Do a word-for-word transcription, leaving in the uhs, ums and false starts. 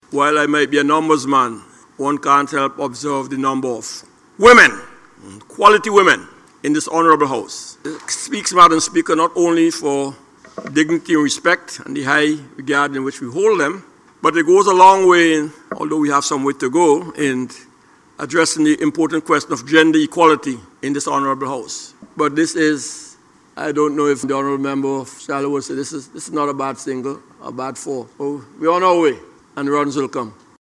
while I might be a numbers man, one can't help observe the number of women, quality women, in this honorable house. It speaks, Madam Speaker, not only for dignity and respect and the high regard in which we hold them, but it goes a long way, in, although we have some way to go, in addressing the important question of gender equality in this honorable house. But this is, I don't know if the honorable member of Shiloh will say, this is, this is not a bad single, a bad four. Oh, we're on our way, and runs will come.